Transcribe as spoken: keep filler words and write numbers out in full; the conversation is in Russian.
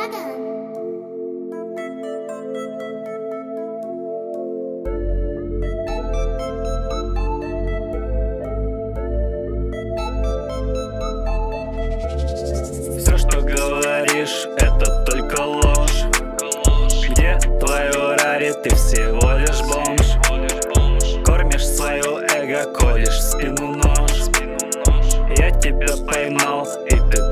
Брадан. Все, что говоришь, это только ложь. Где твое рари, ты всего лишь бомж. Кормишь свое эго, колешь в спину нож. Я тебя поймал, и ты